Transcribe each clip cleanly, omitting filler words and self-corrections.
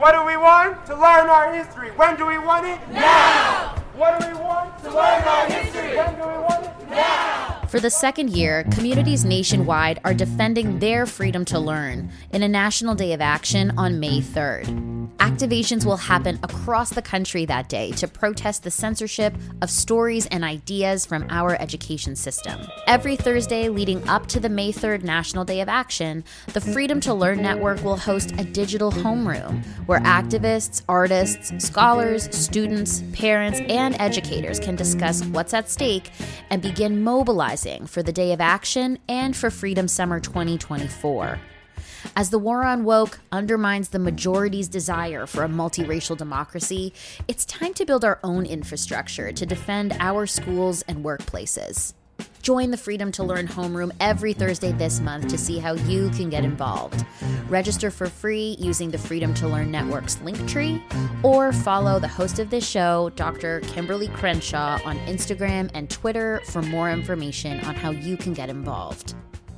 What do we want? To learn our history. When do we want it? Now! What do we want? To learn our history. When do we want it? Now! For the second year, communities nationwide are defending their freedom to learn in a National Day of Action on May 3rd. Activations will happen across the country that day to protest the censorship of stories and ideas from our education system. Every Thursday leading up to the May 3rd National Day of Action, the Freedom to Learn Network will host a digital homeroom where activists, artists, scholars, students, parents, and educators can discuss what's at stake and begin mobilizing for the Day of Action and for Freedom Summer 2024. As the war on woke undermines the majority's desire for a multiracial democracy, it's time to build our own infrastructure to defend our schools and workplaces. Join the Freedom to Learn homeroom every Thursday this month to see how you can get involved. Register for free using the Freedom to Learn Network's Linktree, or follow the host of this show, Dr. Kimberly Crenshaw, on Instagram and Twitter for more information on how you can get involved.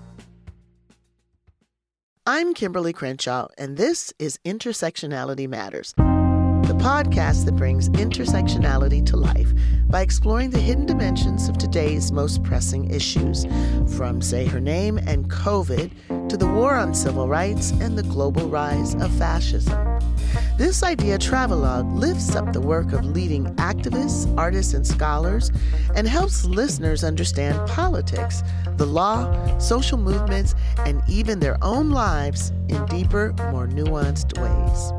I'm Kimberly Crenshaw, and this is Intersectionality Matters, the podcast that brings intersectionality to life by exploring the hidden dimensions of today's most pressing issues, from Say Her Name and COVID to the war on civil rights and the global rise of fascism. This idea travelogue lifts up the work of leading activists, artists, and scholars and helps listeners understand politics, the law, social movements, and even their own lives in deeper, more nuanced ways.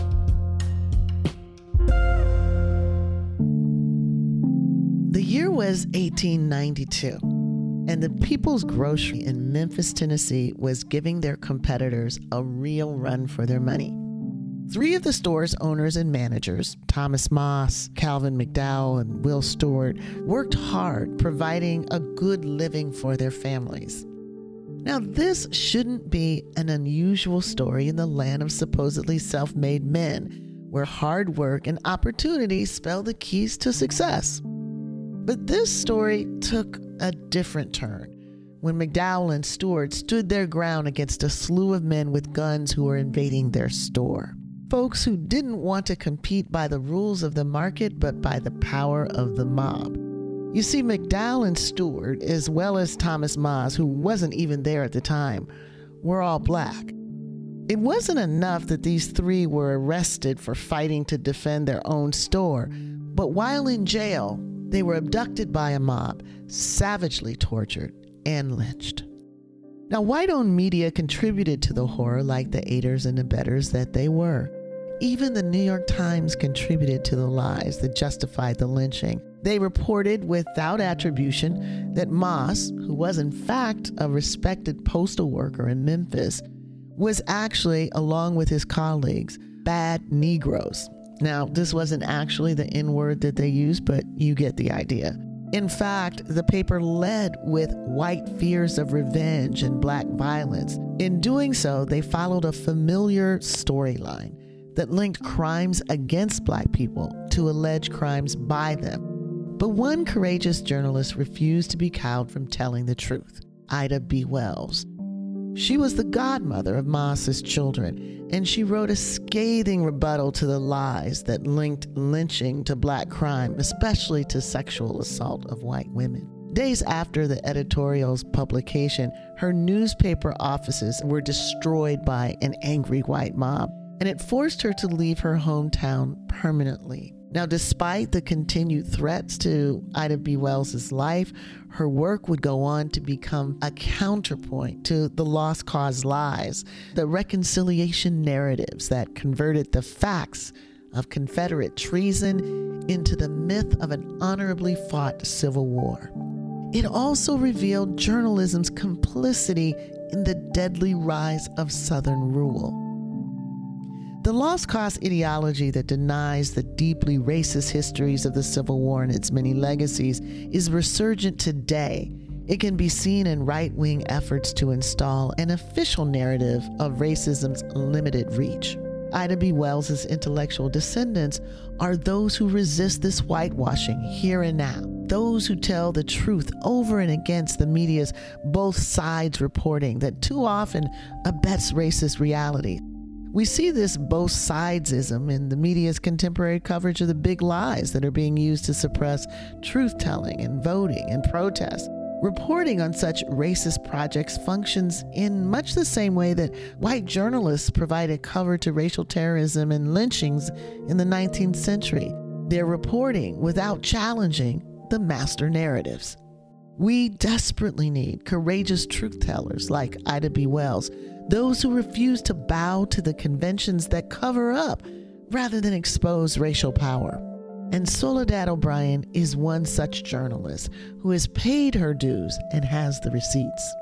The year was 1892, and the People's Grocery in Memphis, Tennessee was giving their competitors a real run for their money. Three of the store's owners and managers, Thomas Moss, Calvin McDowell, and Will Stewart, worked hard providing a good living for their families. Now, this shouldn't be an unusual story in the land of supposedly self-made men, where hard work and opportunity spell the keys to success. But this story took a different turn when McDowell and Stewart stood their ground against a slew of men with guns who were invading their store. Folks who didn't want to compete by the rules of the market, but by the power of the mob. You see, McDowell and Stewart, as well as Thomas Moss, who wasn't even there at the time, were all black. It wasn't enough that these three were arrested for fighting to defend their own store, but while in jail, they were abducted by a mob, savagely tortured, and lynched. Now, white-owned media contributed to the horror like the aiders and abettors that they were. Even the New York Times contributed to the lies that justified the lynching. They reported without attribution that Moss, who was in fact a respected postal worker in Memphis, was actually, along with his colleagues, bad Negroes. Now, this wasn't actually the N-word that they used, but you get the idea. In fact, the paper led with white fears of revenge and black violence. In doing so, they followed a familiar storyline that linked crimes against black people to alleged crimes by them. But one courageous journalist refused to be cowed from telling the truth, Ida B. Wells. She was the godmother of Moss's children, and she wrote a scathing rebuttal to the lies that linked lynching to black crime, especially to sexual assault of white women. Days after the editorial's publication, her newspaper offices were destroyed by an angry white mob, and it forced her to leave her hometown permanently. Now, despite the continued threats to Ida B. Wells' life, her work would go on to become a counterpoint to the lost cause lies, the reconciliation narratives that converted the facts of Confederate treason into the myth of an honorably fought Civil War. It also revealed journalism's complicity in the deadly rise of Southern rule. The lost cause ideology that denies the deeply racist histories of the Civil War and its many legacies is resurgent today. It can be seen in right-wing efforts to install an official narrative of racism's limited reach. Ida B. Wells' intellectual descendants are those who resist this whitewashing here and now, those who tell the truth over and against the media's both sides reporting that too often abets racist reality. We see this both sidesism in the media's contemporary coverage of the big lies that are being used to suppress truth-telling and voting and protest. Reporting on such racist projects functions in much the same way that white journalists provided cover to racial terrorism and lynchings in the 19th century. They're reporting without challenging the master narratives. We desperately need courageous truth-tellers like Ida B. Wells, those who refuse to bow to the conventions that cover up rather than expose racial power. And Soledad O'Brien is one such journalist who has paid her dues and has the receipts.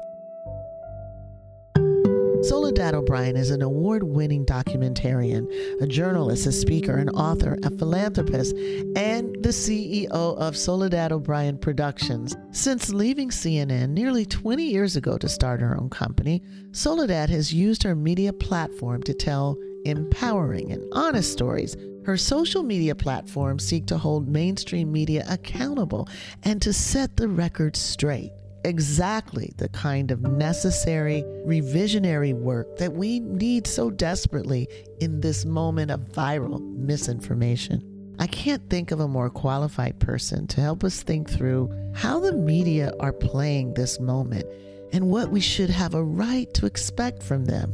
Soledad O'Brien is an award-winning documentarian, a journalist, a speaker, an author, a philanthropist, and the CEO of Soledad O'Brien Productions. Since leaving CNN nearly 20 years ago to start her own company, Soledad has used her media platform to tell empowering and honest stories. Her social media platforms seek to hold mainstream media accountable and to set the record straight. Exactly the kind of necessary revisionary work that we need so desperately in this moment of viral misinformation. I can't think of a more qualified person to help us think through how the media are playing this moment and what we should have a right to expect from them.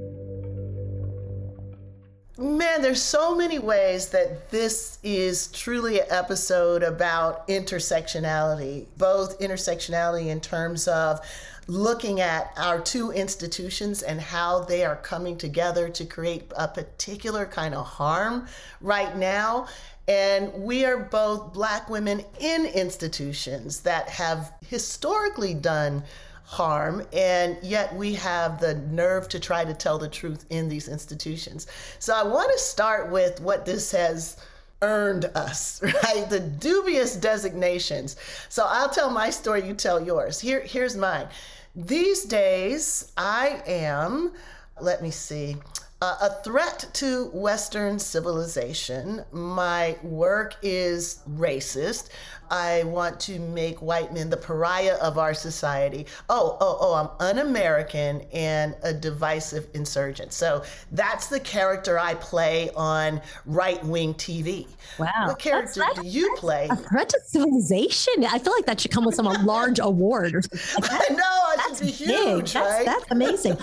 Man, there's so many ways that this is truly an episode about intersectionality, both intersectionality in terms of looking at our two institutions and how they are coming together to create a particular kind of harm right now. And we are both Black women in institutions that have historically done harm, and yet we have the nerve to try to tell the truth in these institutions. So I want to start with what this has earned us, right? The dubious designations. So I'll tell my story, you tell yours. Here's mine. These days, I am, let me see, a threat to Western civilization. My work is racist. I want to make white men the pariah of our society. I'm un-American and a divisive insurgent. So that's the character I play on right-wing TV. Wow. What character do you play? A threat to civilization? I feel like that should come with some large award or something like that. I know, it should be huge, right? That's amazing.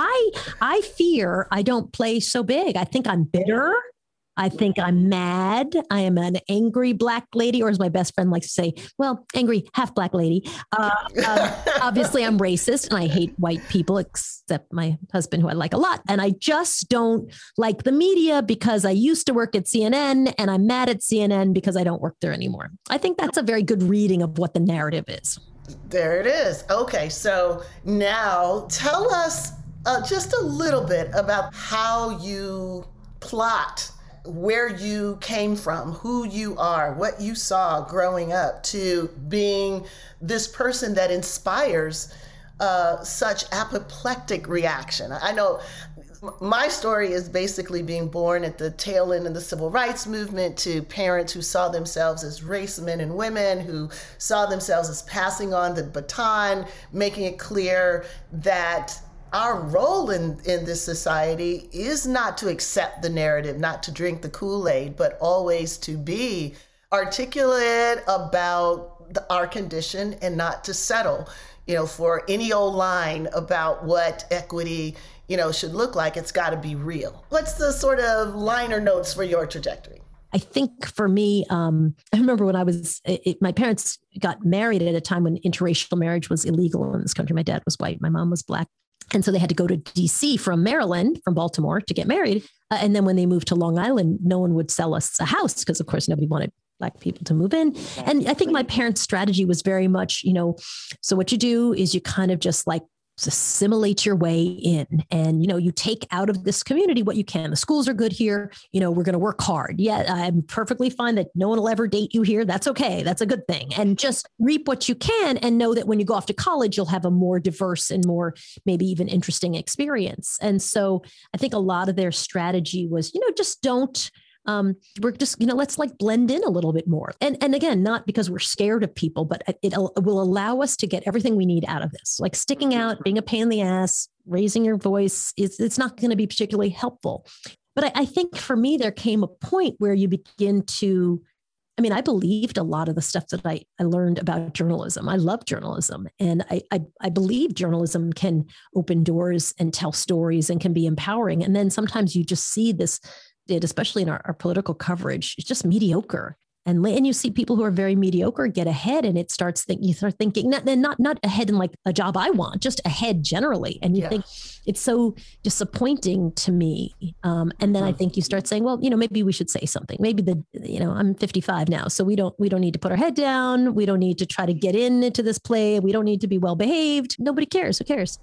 I fear I don't play so big. I think I'm bitter. I think I'm mad. I am an angry Black lady, or as my best friend likes to say, well, angry half Black lady. Obviously, I'm racist and I hate white people, except my husband, who I like a lot. And I just don't like the media because I used to work at CNN and I'm mad at CNN because I don't work there anymore. I think that's a very good reading of what the narrative is. There it is. Okay, so now tell us just a little bit about how you plot, where you came from, who you are, what you saw growing up, to being this person that inspires such apoplectic reaction. I know my story is basically being born at the tail end of the civil rights movement, to parents who saw themselves as race men and women, who saw themselves as passing on the baton, making it clear that our role in this society is not to accept the narrative, not to drink the Kool-Aid, but always to be articulate about our condition and not to settle, for any old line about what equity, should look like. It's got to be real. What's the sort of liner notes for your trajectory? I think for me, I remember when my parents got married at a time when interracial marriage was illegal in this country. My dad was white, my mom was Black. And so they had to go to DC from Maryland, from Baltimore, to get married. And then when they moved to Long Island, no one would sell us a house because, of course, nobody wanted Black people to move in. And I think my parents' strategy was very much, so what you do is you kind of just assimilate your way in, and you take out of this community what you can. The schools are good here, we're going to work hard. Yeah, I'm perfectly fine that no one will ever date you here. That's okay. That's a good thing. And just reap what you can, and know that when you go off to college, you'll have a more diverse and more maybe even interesting experience. And so I think a lot of their strategy was, just don't We're just, let's like blend in a little bit more. And again, not because we're scared of people, but it will allow us to get everything we need out of this. Like sticking out, being a pain in the ass, raising your voice, it's not going to be particularly helpful. But I think for me, there came a point where you begin to, I believed a lot of the stuff that I learned about journalism. I love journalism. And I believe journalism can open doors and tell stories and can be empowering. And then sometimes you just see this, especially in our political coverage, it's just mediocre. And you see people who are very mediocre get ahead, and you start thinking, not ahead in like a job I want, just ahead generally. And you think it's so disappointing to me. And then I think you start saying, well, maybe we should say something. Maybe I'm 55 now, so we don't need to put our head down. We don't need to try to get into this play. We don't need to be well behaved. Nobody cares. Who cares?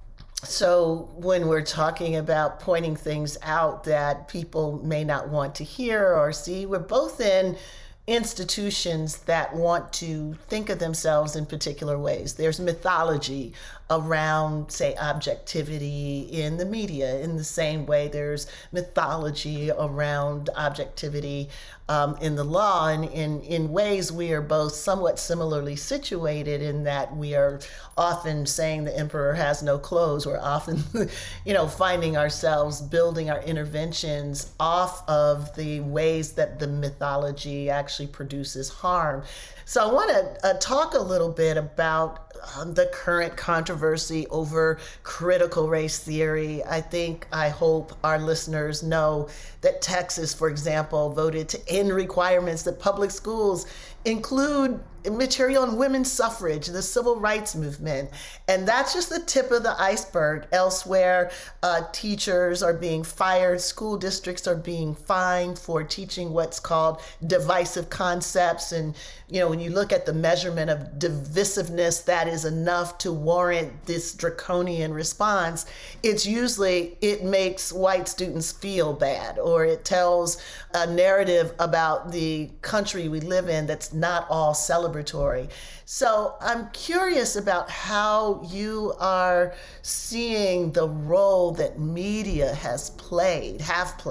So when we're talking about pointing things out that people may not want to hear or see, we're both in institutions that want to think of themselves in particular ways. There's mythology around, say, objectivity in the media, in the same way there's mythology around objectivity in the law. And in ways we are both somewhat similarly situated in that we are often saying the emperor has no clothes. We're often, finding ourselves building our interventions off of the ways that the mythology actually produces harm. So I want to talk a little bit about the current controversy over critical race theory. I hope our listeners know that Texas, for example, voted to end requirements that public schools include material on women's suffrage, the civil rights movement. And that's just the tip of the iceberg. Elsewhere, teachers are being fired, school districts are being fined for teaching what's called divisive concepts. And, when you look at the measurement of divisiveness, that is enough to warrant this draconian response. It makes white students feel bad, or it tells a narrative about the country we live in that's not all celebratory. So I'm curious about how you are seeing the role that media have played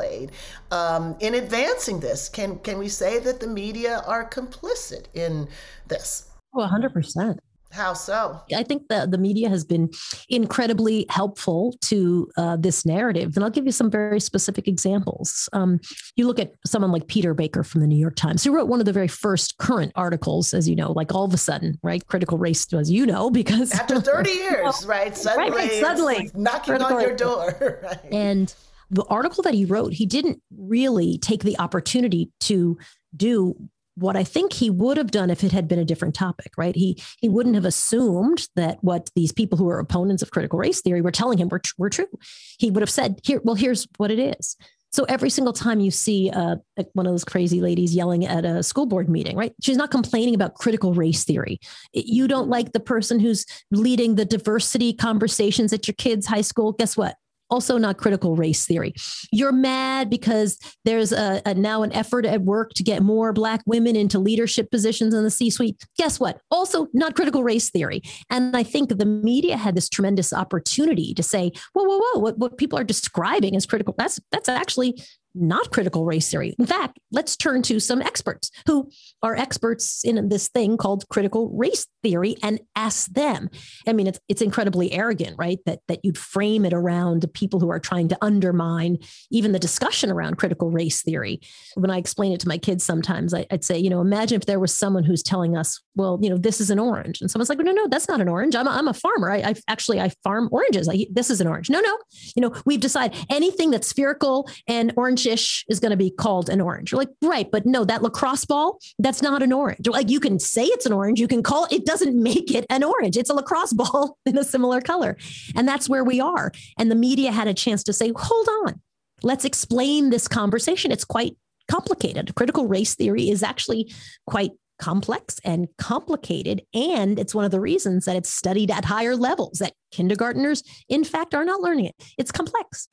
in advancing this. Can we say that the media are complicit in this? Oh, 100%. How so? I think the media has been incredibly helpful to this narrative. And I'll give you some very specific examples. You look at someone like Peter Baker from the New York Times, who wrote one of the very first current articles, as you know, like all of a sudden, right? Critical race, as you know, because after 30 years, right? Suddenly it's knocking on your door. Right. And the article that he wrote, he didn't really take the opportunity to do what I think he would have done if it had been a different topic, right? He wouldn't have assumed that what these people who are opponents of critical race theory were telling him were true. He would have said, here's what it is. So every single time you see one of those crazy ladies yelling at a school board meeting, right? She's not complaining about critical race theory. You don't like the person who's leading the diversity conversations at your kids' high school. Guess what? Also not critical race theory. You're mad because there's now an effort at work to get more Black women into leadership positions in the C-suite. Guess what? Also not critical race theory. And I think the media had this tremendous opportunity to say, whoa, what people are describing as critical, that's actually not critical race theory. In fact, let's turn to some experts who are experts in this thing called critical race theory and ask them. I mean, it's incredibly arrogant, right? That you'd frame it around the people who are trying to undermine even the discussion around critical race theory. When I explain it to my kids, sometimes I'd say, imagine if there was someone who's telling us, well, this is an orange. And someone's like, no, that's not an orange. I'm a farmer. I farm oranges. This is an orange. No. We've decided anything that's spherical and orange is going to be called an orange. You're like, right, but no, that lacrosse ball, that's not an orange. Like, you can say it's an orange, you can call it doesn't make it an orange. It's a lacrosse ball in a similar color. And that's where we are. And the media had a chance to say, hold on, let's explain this conversation. It's quite complicated. Critical race theory is actually quite complex and complicated. And it's one of the reasons that it's studied at higher levels, that kindergartners, in fact, are not learning it. It's complex.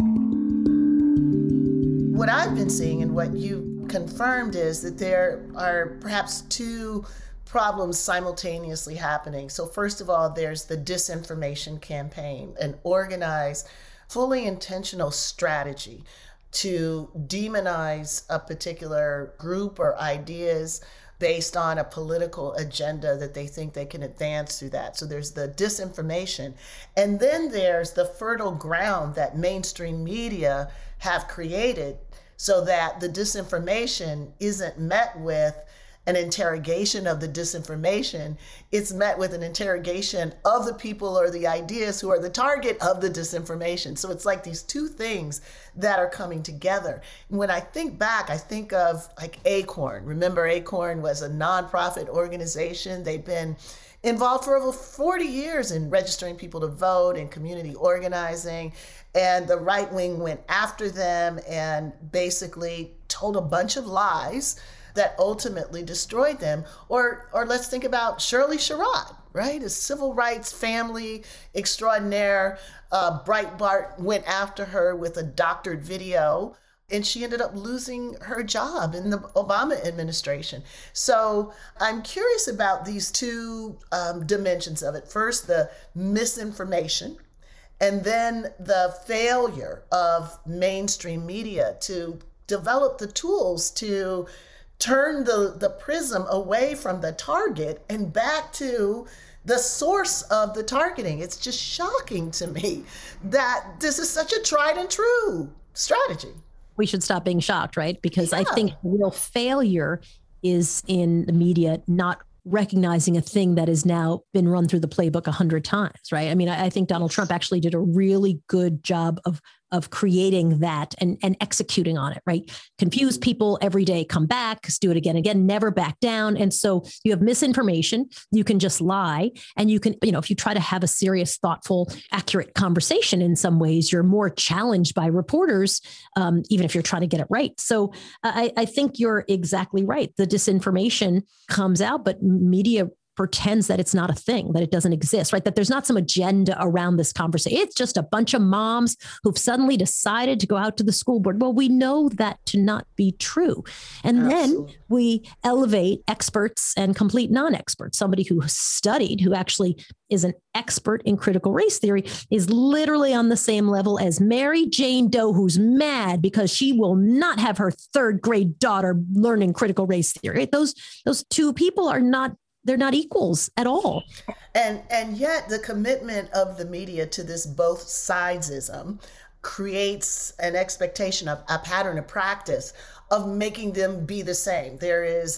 What I've been seeing and what you confirmed is that there are perhaps two problems simultaneously happening. So first of all, there's the disinformation campaign, an organized, fully intentional strategy to demonize a particular group or ideas based on a political agenda that they think they can advance through that. So there's the disinformation. And then there's the fertile ground that mainstream media have created so that the disinformation isn't met with an interrogation of the disinformation. It's met with an interrogation of the people or the ideas who are the target of the disinformation. So it's like these two things that are coming together. And when I think back, I think of like Acorn. Remember, Acorn was a nonprofit organization. They've been involved for over 40 years in registering people to vote and community organizing. And the right wing went after them and basically told a bunch of lies that ultimately destroyed them. Or let's think about Shirley Sherrod, right? A civil rights family extraordinaire. Breitbart went after her with a doctored video, and she ended up losing her job in the Obama administration. So I'm curious about these two dimensions of it. First, the misinformation, and then the failure of mainstream media to develop the tools to turn the prism away from the target and back to the source of the targeting. It's just shocking to me that this is such a tried and true strategy. We should stop being shocked, right? Because I think the real failure is in the media not recognizing a thing that has now been run through the playbook 100 times, right? I mean, I think Donald Trump actually did a really good job of creating that and executing on it, right? Confuse people every day, come back, do it again, never back down. And so you have misinformation, you can just lie. And you can, if you try to have a serious, thoughtful, accurate conversation in some ways, you're more challenged by reporters, even if you're trying to get it right. So I think you're exactly right. The disinformation comes out, but media pretends that it's not a thing, that it doesn't exist, right? That there's not some agenda around this conversation. It's just a bunch of moms who've suddenly decided to go out to the school board. Well, we know that to not be true. And Absolutely. Then we elevate experts and complete non-experts. Somebody who studied, who actually is an expert in critical race theory, is literally on the same level as Mary Jane Doe, who's mad because she will not have her third grade daughter learning critical race theory. Right? Those two people are not, they're not equals at all. And yet the commitment of the media to this both sidesism creates an expectation of a pattern of practice of making them be the same. There is,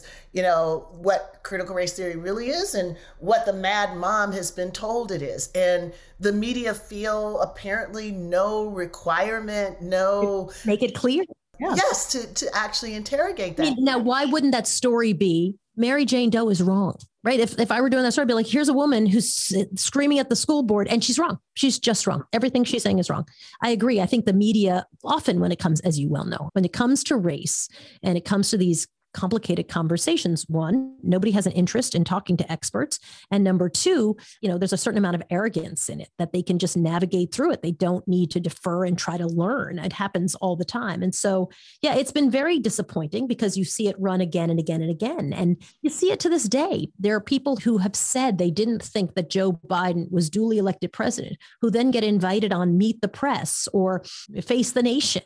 what critical race theory really is and what the mad mom has been told it is. And the media feel apparently no requirement, no... Make it clear. Yeah. Yes, to actually interrogate that. Now, why wouldn't that story be Mary Jane Doe is wrong, right? If I were doing that story, I'd be like, here's a woman who's screaming at the school board and she's wrong. She's just wrong. Everything she's saying is wrong. I agree. I think the media often, when it comes, as you well know, when it comes to race and it comes to these complicated conversations, one, nobody has an interest in talking to experts. And number two, there's a certain amount of arrogance in it that they can just navigate through it. They don't need to defer and try to learn. It happens all the time. And so, it's been very disappointing because you see it run again and again and again. And you see it to this day. There are people who have said they didn't think that Joe Biden was duly elected president, who then get invited on Meet the Press or Face the Nation.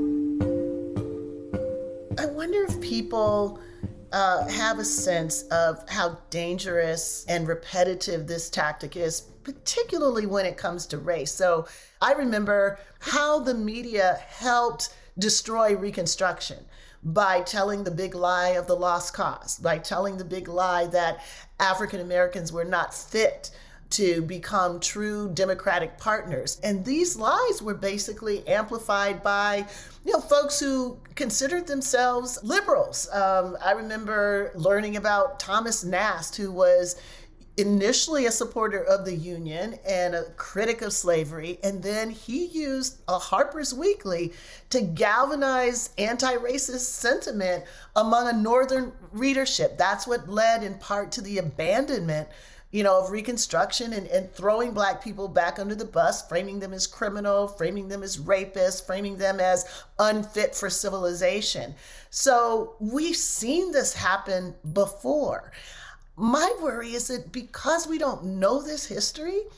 I wonder if people have a sense of how dangerous and repetitive this tactic is, particularly when it comes to race. So I remember how the media helped destroy Reconstruction by telling the big lie of the lost cause, by telling the big lie that African Americans were not fit to become true democratic partners. And these lies were basically amplified by folks who considered themselves liberals. I remember learning about Thomas Nast, who was initially a supporter of the Union and a critic of slavery. And then he used a Harper's Weekly to galvanize anti-racist sentiment among a Northern readership. That's what led in part to the abandonment of Reconstruction and throwing Black people back under the bus, framing them as criminal, framing them as rapists, framing them as unfit for civilization. So we've seen this happen before. My worry is that because we don't know this history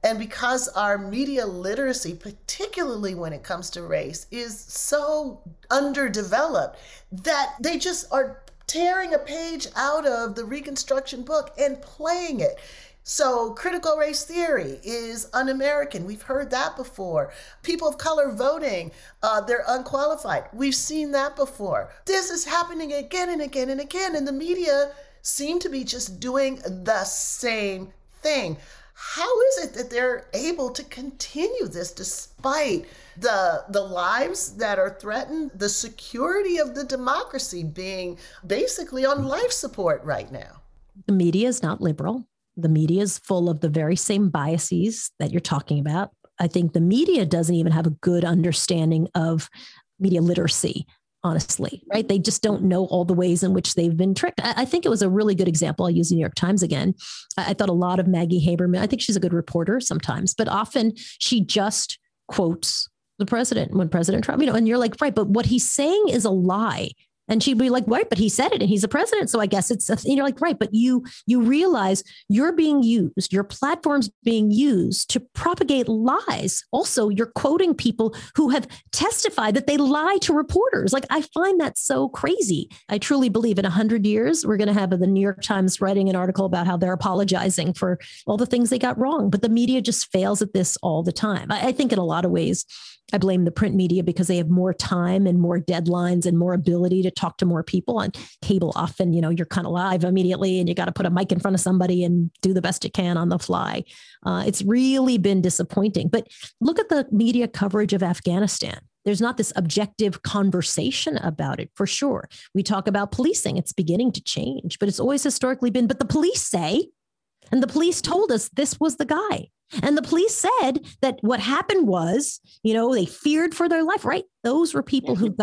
And because our media literacy, particularly when it comes to race, is so underdeveloped that they just are tearing a page out of the Reconstruction book and playing it. So critical race theory is un-American. We've heard that before. People of color voting, they're unqualified. We've seen that before. This is happening again and again and again, and the media seem to be just doing the same thing. How is it that they're able to continue this despite the lives that are threatened, the security of the democracy being basically on life support right now? The media is not liberal. The media is full of the very same biases that you're talking about. I think the media doesn't even have a good understanding of media literacy, honestly, right? They just don't know all the ways in which they've been tricked. I think it was a really good example. I'll use the New York Times again. I thought a lot of Maggie Haberman. I think she's a good reporter sometimes, but often she just quotes the president when President Trump, and you're like, right, but what he's saying is a lie. And she'd be like, right, but he said it and he's the president. So I guess it's, you're like, right, but you realize you're being used, your platform's being used to propagate lies. Also, you're quoting people who have testified that they lie to reporters. Like, I find that so crazy. I truly believe in 100 years, we're going to have the New York Times writing an article about how they're apologizing for all the things they got wrong. But the media just fails at this all the time. I think in a lot of ways, I blame the print media because they have more time and more deadlines and more ability to talk to more people. On cable, often, you're kind of live immediately and you got to put a mic in front of somebody and do the best you can on the fly. It's really been disappointing. But look at the media coverage of Afghanistan. There's not this objective conversation about it, for sure. We talk about policing. It's beginning to change, but it's always historically been, but the police say, and the police told us this was the guy. And the police said that what happened was, they feared for their life, right? Those were people who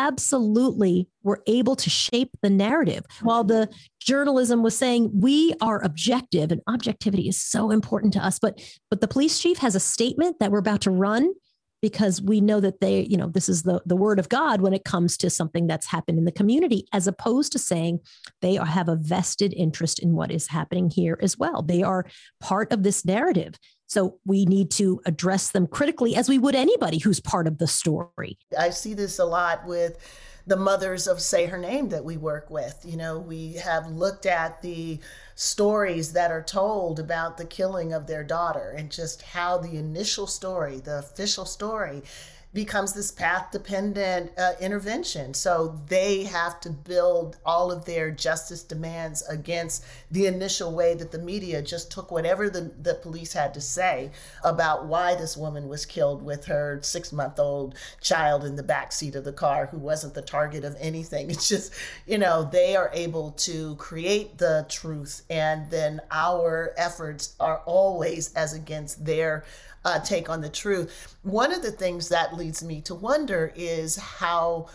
were able to shape the narrative, while the journalism was saying we are objective, and objectivity is so important to us. But the police chief has a statement that we're about to run because we know that this is the word of God when it comes to something that's happened in the community, as opposed to saying they have a vested interest in what is happening here as well. They are part of this narrative. So we need to address them critically as we would anybody who's part of the story. I see this a lot with the mothers of Say Her Name that we work with. We have looked at the stories that are told about the killing of their daughter and just how the initial story, the official story, becomes this path-dependent intervention. So they have to build all of their justice demands against the initial way that the media just took whatever the police had to say about why this woman was killed with her 6-month-old child in the backseat of the car who wasn't the target of anything. It's just, they are able to create the truth, and then our efforts are always as against their take on the truth. One of the things that leads me to wonder is how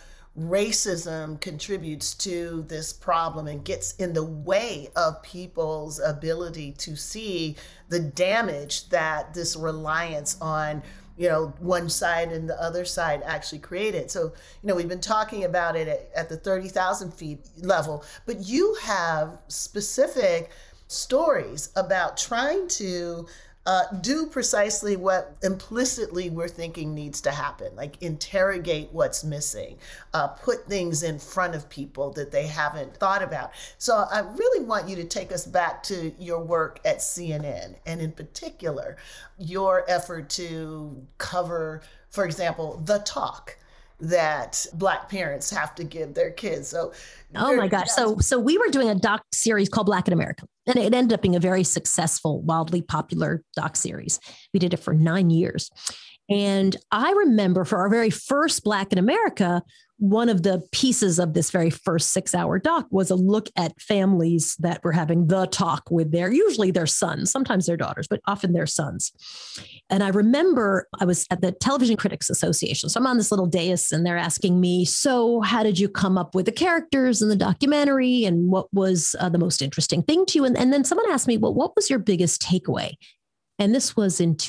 racism contributes to this problem and gets in the way of people's ability to see the damage that this reliance on one side and the other side actually created. So, we've been talking about it at the 30,000 feet level, but you have specific stories about trying to do precisely what implicitly we're thinking needs to happen, like interrogate what's missing, put things in front of people that they haven't thought about. So I really want you to take us back to your work at CNN, and in particular, your effort to cover, for example, the talk that Black parents have to give their kids. So, oh my gosh. So we were doing a doc series called Black in America, and it ended up being a very successful, wildly popular doc series. We did it for 9 years. And I remember for our very first Black in America, one of the pieces of this very first 6-hour doc was a look at families that were having the talk with usually their sons, sometimes their daughters, but often their sons. And I remember I was at the Television Critics Association. So I'm on this little dais and they're asking me, so how did you come up with the characters in the documentary? And what was the most interesting thing to you? And then someone asked me, well, what was your biggest takeaway? And this was in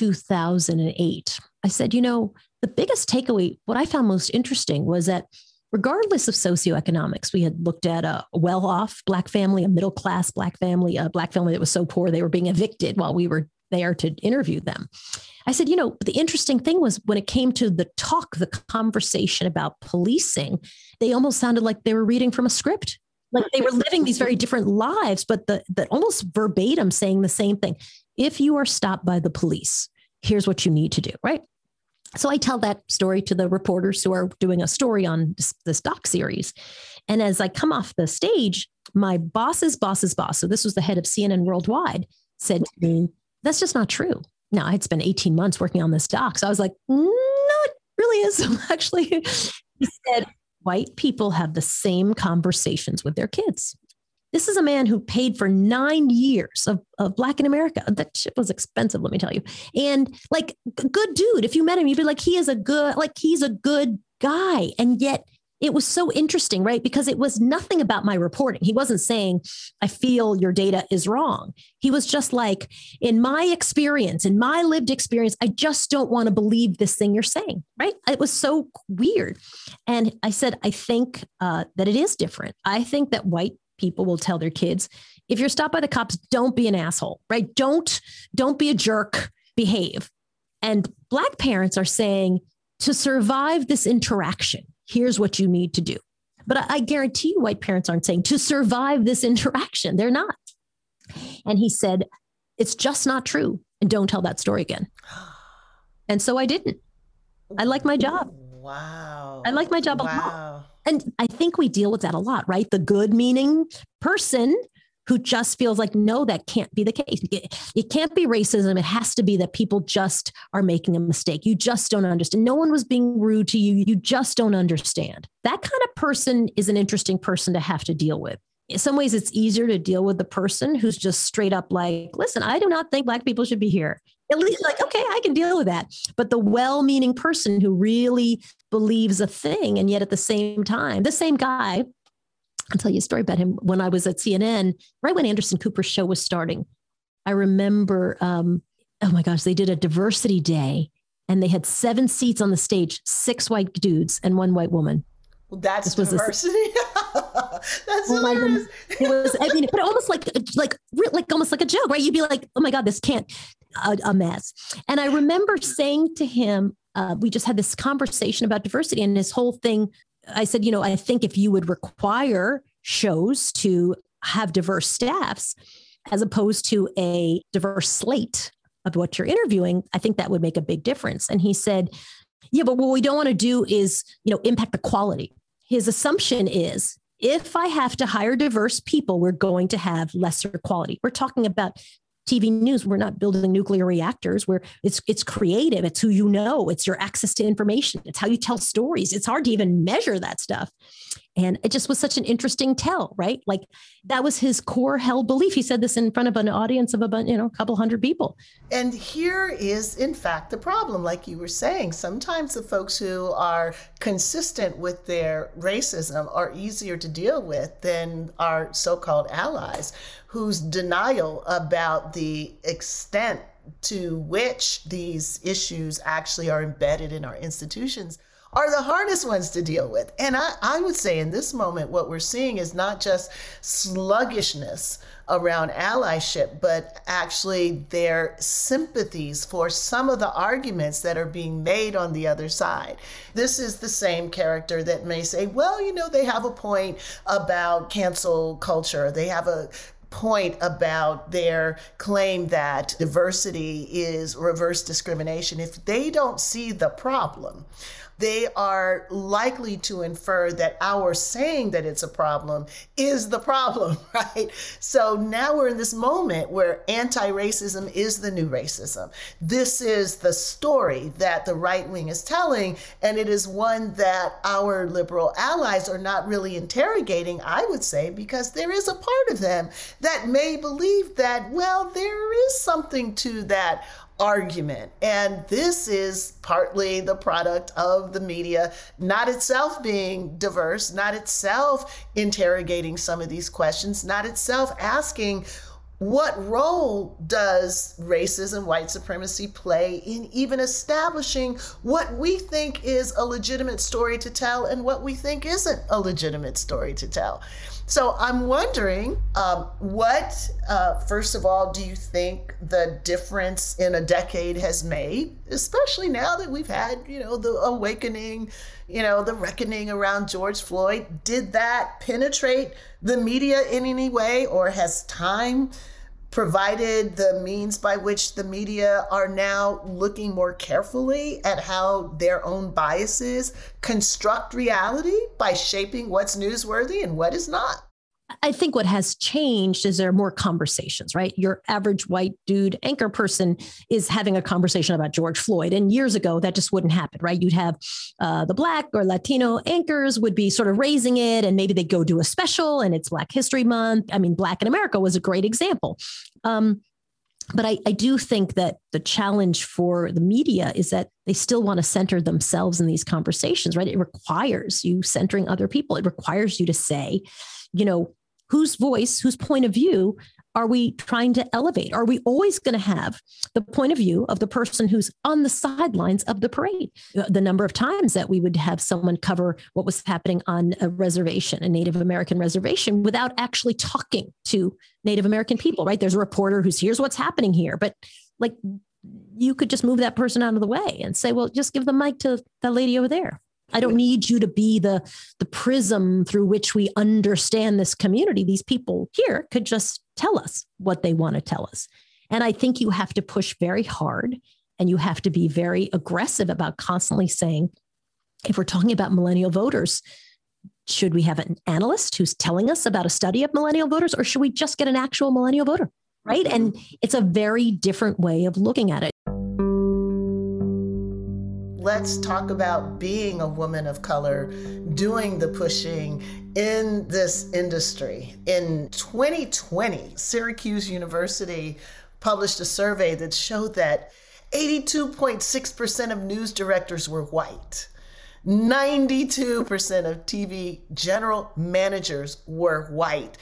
2008. I said, the biggest takeaway, what I found most interesting was that regardless of socioeconomics, we had looked at a well-off Black family, a middle-class Black family, a Black family that was so poor they were being evicted while we were there to interview them. I said, the interesting thing was when it came to the conversation about policing, they almost sounded like they were reading from a script. Like they were living these very different lives, but the almost verbatim saying the same thing. If you are stopped by the police, here's what you need to do, right? So I tell that story to the reporters who are doing a story on this doc series. And as I come off the stage, my boss's boss's boss, so this was the head of CNN Worldwide, said to me, that's just not true. Now, I had spent 18 months working on this doc. So I was like, no, it really is. Actually, he said, white people have the same conversations with their kids. This is a man who paid for 9 years of Black in America. That shit was expensive, let me tell you. And like, good dude. If you met him, you'd be like, he's a good guy. And yet it was so interesting, right? Because it was nothing about my reporting. He wasn't saying, I feel your data is wrong. He was just like, in my experience, in my lived experience, I just don't want to believe this thing you're saying, right? It was so weird. And I said, I think that it is different. I think that white people will tell their kids, if you're stopped by the cops, don't be an asshole, right? Don't be a jerk, behave. And Black parents are saying, to survive this interaction, here's what you need to do. But I guarantee you white parents aren't saying to survive this interaction. They're not. And he said, it's just not true. And don't tell that story again. And so I didn't. I like my job. Wow. I like my job a lot. And I think we deal with that a lot, right? The good meaning person who just feels like, no, that can't be the case. It can't be racism. It has to be that people just are making a mistake. You just don't understand. No one was being rude to you. You just don't understand. That kind of person is an interesting person to have to deal with. In some ways, it's easier to deal with the person who's just straight up like, listen, I do not think Black people should be here. At least like, okay, I can deal with that. But the well-meaning person who really believes a thing, and yet at the same time, the same guy, I'll tell you a story about him. When I was at CNN, right when Anderson Cooper's show was starting, I remember, oh my gosh, they did a diversity day and they had 7 seats on the stage, 6 white dudes and 1 white woman. Well, that's diversity. That's hilarious. It was, I mean, but almost like almost like a joke, right? You'd be like, oh my God, this can't, a mess. And I remember saying to him, we just had this conversation about diversity, and his whole thing, I said, I think if you would require shows to have diverse staffs as opposed to a diverse slate of what you're interviewing, I think that would make a big difference. And he said, yeah, but what we don't want to do is, impact the quality. His assumption is if I have to hire diverse people, we're going to have lesser quality. We're talking about TV news. We're not building nuclear reactors where it's creative. It's who you know. It's your access to information. It's how you tell stories. It's hard to even measure that stuff. And it just was such an interesting tell, right? Like that was his core held belief. He said this in front of an audience of about, a couple hundred people. And here is, in fact, the problem. Like you were saying, sometimes the folks who are consistent with their racism are easier to deal with than our so-called allies, whose denial about the extent to which these issues actually are embedded in our institutions are the hardest ones to deal with. And I would say in this moment, what we're seeing is not just sluggishness around allyship, but actually their sympathies for some of the arguments that are being made on the other side. This is the same character that may say, well, they have a point about cancel culture. They have a point about their claim that diversity is reverse discrimination. If they don't see the problem, they are likely to infer that our saying that it's a problem is the problem, right? So now we're in this moment where anti-racism is the new racism. This is the story that the right wing is telling, and it is one that our liberal allies are not really interrogating, I would say, because there is a part of them that may believe that, well, there is something to that argument. And this is partly the product of the media, not itself being diverse, not itself interrogating some of these questions, not itself asking, What role does racism, white supremacy play in even establishing what we think is a legitimate story to tell and what we think isn't a legitimate story to tell? So I'm wondering, first of all, do you think the difference in a decade has made, especially now that we've had, the awakening, the reckoning around George Floyd? Did that penetrate the media in any way, or has time provided the means by which the media are now looking more carefully at how their own biases construct reality by shaping what's newsworthy and what is not? I think what has changed is there are more conversations, right? Your average white dude anchor person is having a conversation about George Floyd. And years ago, that just wouldn't happen, right? You'd have the Black or Latino anchors would be sort of raising it, and maybe they'd go do a special and it's Black History Month. I mean, Black in America was a great example. But I do think that the challenge for the media is that they still want to center themselves in these conversations, right? It requires you centering other people. It requires you to say, whose voice, whose point of view are we trying to elevate? Are we always going to have the point of view of the person who's on the sidelines of the parade? The number of times that we would have someone cover what was happening on a reservation, a Native American reservation, without actually talking to Native American people, right? There's a reporter who's, here's what's happening here. But you could just move that person out of the way and say, well, just give the mic to the lady over there. I don't need you to be the prism through which we understand this community. These people here could just tell us what they want to tell us. And I think you have to push very hard, and you have to be very aggressive about constantly saying, if we're talking about millennial voters, should we have an analyst who's telling us about a study of millennial voters, or should we just get an actual millennial voter? Right. And it's a very different way of looking at it. Let's talk about being a woman of color, doing the pushing in this industry. In 2020, Syracuse University published a survey that showed that 82.6% of news directors were white. 92% of TV general managers were white.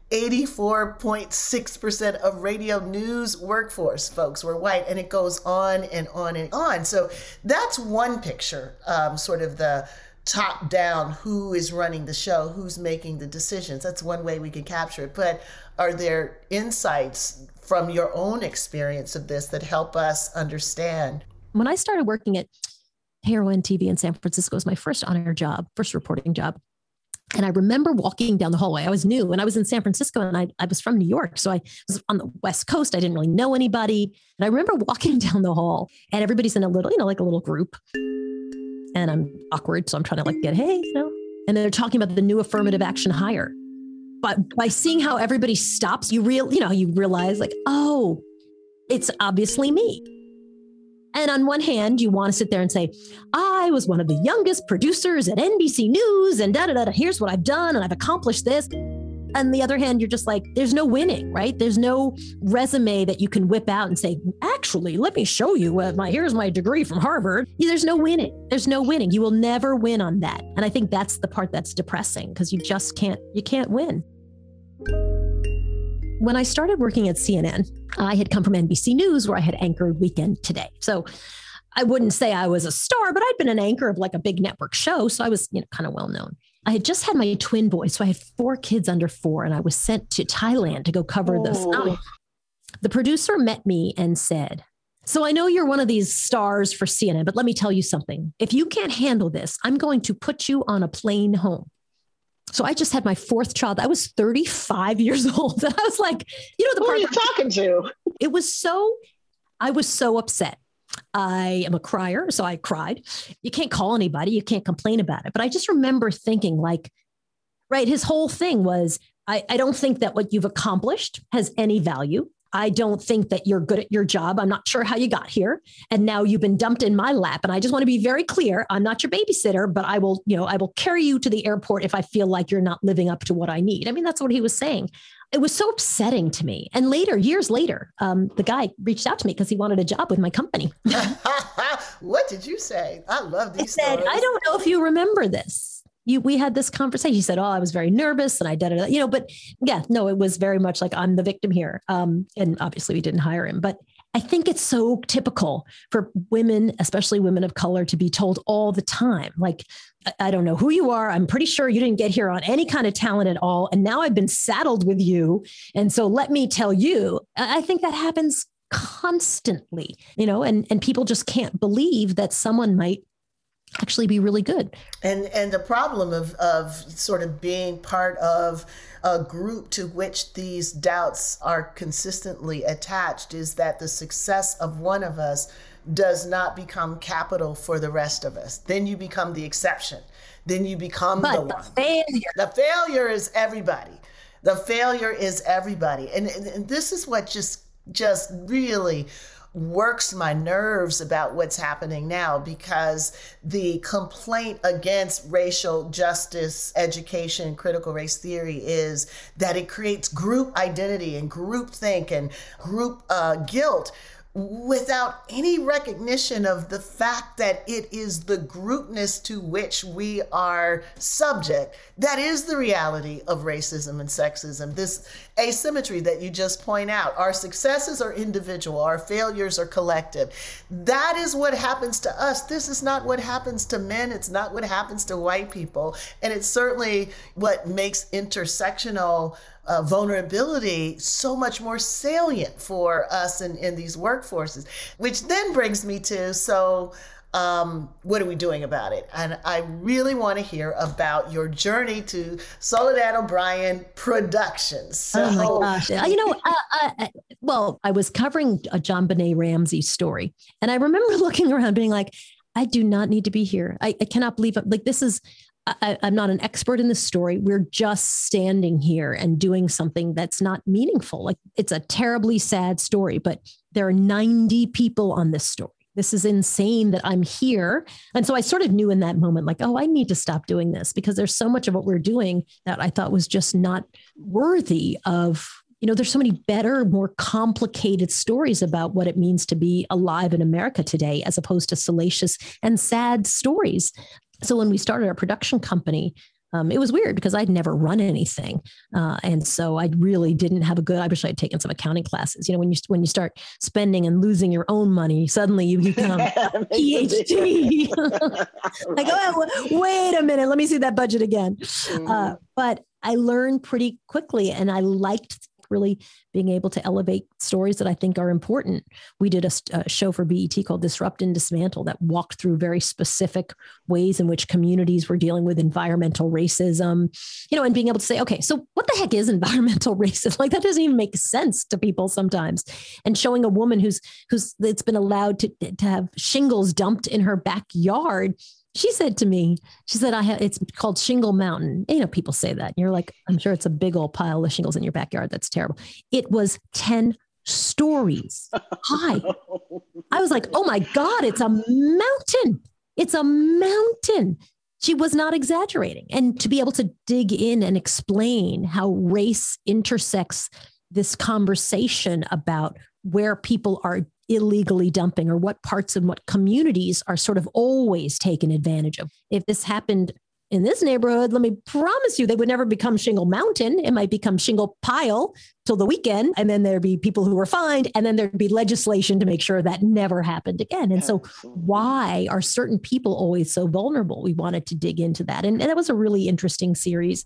84.6% of radio news workforce folks were white, and it goes on and on and on. So that's one picture, sort of the top down, who is running the show, who's making the decisions. That's one way we can capture it. But are there insights from your own experience of this that help us understand? When I started working at KRON TV in San Francisco, it was my first on-air job, first reporting job. And I remember walking down the hallway. I was new and I was in San Francisco, and I was from New York. So I was on the West Coast. I didn't really know anybody. And I remember walking down the hall, and everybody's in a little, like a little group. And I'm awkward. So I'm trying to get, hey, and they're talking about the new affirmative action hire. But by seeing how everybody stops, you realize oh, it's obviously me. And on one hand, you want to sit there and say, I was one of the youngest producers at NBC News and here's what I've done and I've accomplished this. On the other hand, you're just there's no winning, right? There's no resume that you can whip out and say, actually, let me show you here's my degree from Harvard. There's no winning. There's no winning. You will never win on that. And I think that's the part that's depressing, because you can't win. When I started working at CNN, I had come from NBC News, where I had anchored Weekend Today. So I wouldn't say I was a star, but I'd been an anchor of a big network show. So I was, kind of well known. I had just had my twin boys. So I had 4 kids under 4, and I was sent to Thailand to go cover the tsunami. The producer met me and said, so I know you're one of these stars for CNN, but let me tell you something. If you can't handle this, I'm going to put you on a plane home. So I just had my 4th child. I was 35 years old. And I was like, who are you talking to? I was so upset. I am a crier, so I cried. You can't call anybody. You can't complain about it. But I just remember thinking right, his whole thing was, I don't think that what you've accomplished has any value. I don't think that you're good at your job. I'm not sure how you got here. And now you've been dumped in my lap. And I just want to be very clear. I'm not your babysitter, but I will carry you to the airport if I feel like you're not living up to what I need. I mean, that's what he was saying. It was so upsetting to me. And years later, the guy reached out to me because he wanted a job with my company. What did you say? I love these stories. I said, I don't know if you remember this, we had this conversation. He said, oh, I was very nervous and I did it, but yeah, no, it was very much like I'm the victim here. And obviously we didn't hire him, but I think it's so typical for women, especially women of color, to be told all the time, like, I don't know who you are. I'm pretty sure you didn't get here on any kind of talent at all. And now I've been saddled with you. And so let me tell you, I think that happens constantly, and people just can't believe that someone might actually be really good. And the problem of sort of being part of a group to which these doubts are consistently attached is that the success of one of us does not become capital for the rest of us. Then you become the exception. Then you become the one. The failure is everybody. The failure is everybody. And this is what just really works my nerves about what's happening now, because the complaint against racial justice education, critical race theory, is that it creates group identity and group think and group guilt, without any recognition of the fact that it is the groupness to which we are subject that is the reality of racism and sexism. This asymmetry that you just point out, our successes are individual, our failures are collective. That is what happens to us. This is not what happens to men. It's not what happens to white people. And it's certainly what makes intersectional vulnerability so much more salient for us in these workforces, which then brings me to, what are we doing about it? And I really want to hear about your journey to Soledad O'Brien Productions. So, oh my gosh. I was covering a JonBenet Ramsey story, and I remember looking around being like, I do not need to be here. I cannot believe it. Like, this is, I'm not an expert in this story. We're just standing here and doing something that's not meaningful. Like, it's a terribly sad story, but there are 90 people on this story. This is insane that I'm here. And so I sort of knew in that moment, like, oh, I need to stop doing this, because there's so much of what we're doing that I thought was just not worthy of, there's so many better, more complicated stories about what it means to be alive in America today, as opposed to salacious and sad stories. So when we started our production company, it was weird because I'd never run anything. And so I really didn't have I wish I'd taken some accounting classes. When you start spending and losing your own money, suddenly you become PhD. Like, oh, wait a minute, let me see that budget again. But I learned pretty quickly, and I liked really being able to elevate stories that I think are important. We did a show for BET called Disrupt and Dismantle that walked through very specific ways in which communities were dealing with environmental racism, and being able to say, okay, so what the heck is environmental racism? Like, that doesn't even make sense to people sometimes. And showing a woman who's it's been allowed to have shingles dumped in her backyard. She said to me, it's called Shingle Mountain. People say that. And you're like, I'm sure it's a big old pile of shingles in your backyard. That's terrible. It was 10 stories high. I was like, oh my God, it's a mountain. It's a mountain. She was not exaggerating. And to be able to dig in and explain how race intersects this conversation about where people are illegally dumping, or what parts and what communities are sort of always taken advantage of. If this happened in this neighborhood, let me promise you, they would never become Shingle Mountain. It might become Shingle Pile till the weekend. And then there'd be people who were fined, and then there'd be legislation to make sure that never happened again. And so why are certain people always so vulnerable? We wanted to dig into that. And that was a really interesting series.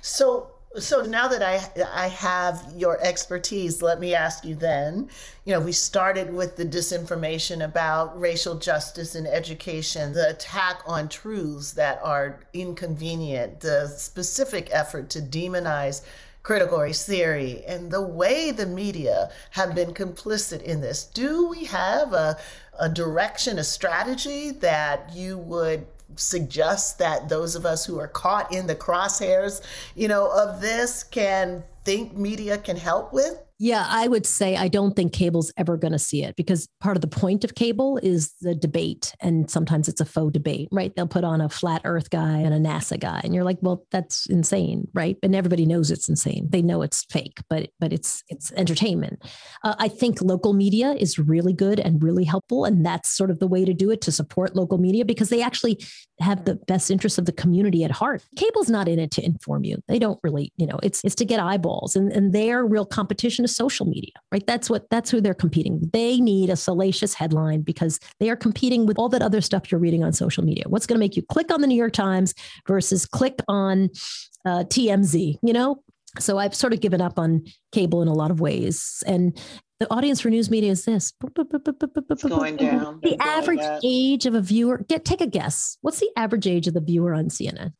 So now that I have your expertise, let me ask you then, we started with the disinformation about racial justice in education, the attack on truths that are inconvenient, the specific effort to demonize critical race theory, and the way the media have been complicit in this. Do we have a direction, a strategy that you would suggest that those of us who are caught in the crosshairs, of this, can think media can help with? Yeah, I would say I don't think cable's ever going to see it, because part of the point of cable is the debate. And sometimes it's a faux debate, right? They'll put on a flat earth guy and a NASA guy. And you're like, well, that's insane, right? And everybody knows it's insane. They know it's fake, but it's entertainment. I think local media is really good and really helpful. And that's sort of the way to do it, to support local media, because they actually have the best interests of the community at heart. Cable's not in it to inform you. They don't really, it's to get eyeballs, and their real competition is social media, right? That's who they're competing. They need a salacious headline because they are competing with all that other stuff you're reading on social media. What's going to make you click on the New York Times versus click on TMZ, So I've sort of given up on cable in a lot of ways. And the audience for news media is this. It's going down. The average age of a viewer, take a guess. What's the average age of the viewer on CNN?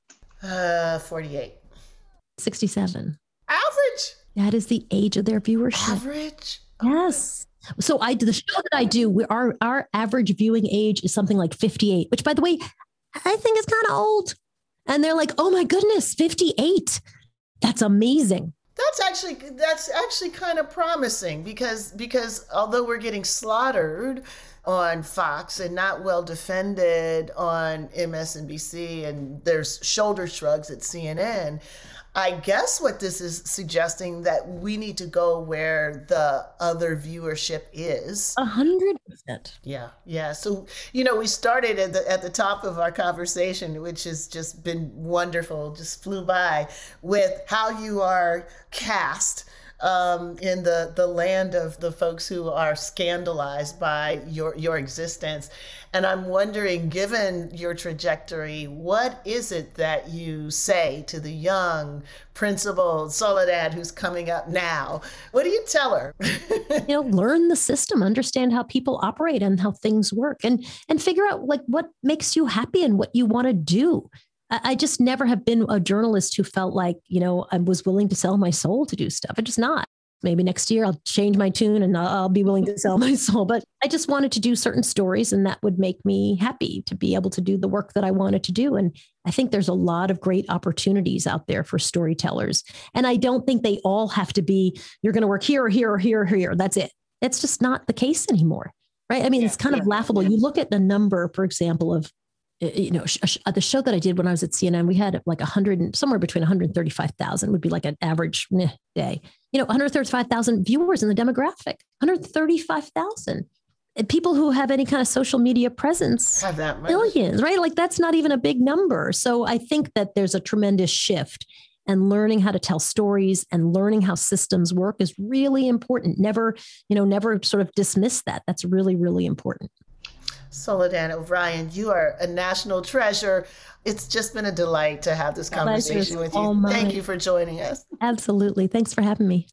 48. 67. Average? That is the age of their viewership. Average? Yes. So the show that I do, our average viewing age is something like 58, which, by the way, I think is kind of old. And they're like, oh my goodness, 58. That's amazing. That's actually kind of promising, because although we're getting slaughtered on Fox and not well defended on MSNBC, and there's shoulder shrugs at CNN, I guess what this is suggesting, that we need to go where the other viewership is. 100%. Yeah. So, we started at the top of our conversation, which has just been wonderful, just flew by, with how you are cast in the land of the folks who are scandalized by your existence. And I'm wondering, given your trajectory, what is it that you say to the young principal Soledad who's coming up now? What do you tell her? Learn the system, understand how people operate and how things work, and figure out what makes you happy and what you want to do. I just never have been a journalist who felt like, I was willing to sell my soul to do stuff. I'm just not. Maybe next year I'll change my tune and I'll be willing to sell my soul. But I just wanted to do certain stories, and that would make me happy to be able to do the work that I wanted to do. And I think there's a lot of great opportunities out there for storytellers. And I don't think they all have to be, you're going to work here or here or here or here. That's it. It's just not the case anymore. Right. I mean, it's kind of laughable. You look at the number, for example, of the show that I did when I was at CNN, we had like 100, somewhere between 135,000 would be like an average day. 135,000 viewers in the demographic, 135,000. People who have any kind of social media presence have that much. Millions, right? Like that's not even a big number. So I think that there's a tremendous shift, and learning how to tell stories and learning how systems work is really important. Never sort of dismiss that. That's really, really important. Soledad O'Brien, you are a national treasure. It's just been a delight to have this conversation with you. Thank you for joining us. Absolutely. Thanks for having me.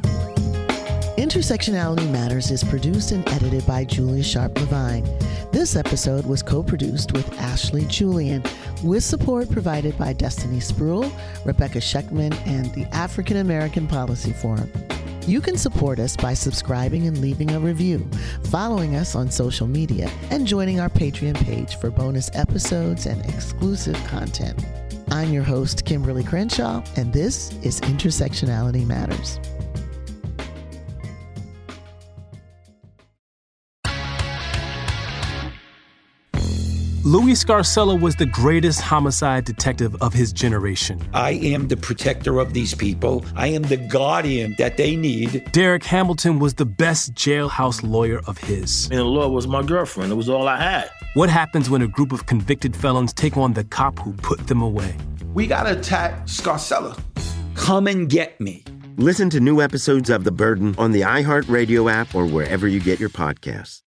Intersectionality Matters is produced and edited by Julia Sharp Levine. This episode was co-produced with Ashley Julian, with support provided by Destiny Spruill, Rebecca Scheckman, and the African American Policy Forum. You can support us by subscribing and leaving a review, following us on social media, and joining our Patreon page for bonus episodes and exclusive content. I'm your host, Kimberly Crenshaw, and this is Intersectionality Matters. Louis Scarcella was the greatest homicide detective of his generation. I am the protector of these people. I am the guardian that they need. Derek Hamilton was the best jailhouse lawyer of his. And the law was my girlfriend. It was all I had. What happens when a group of convicted felons take on the cop who put them away? We gotta attack Scarcella. Come and get me. Listen to new episodes of The Burden on the iHeartRadio app or wherever you get your podcasts.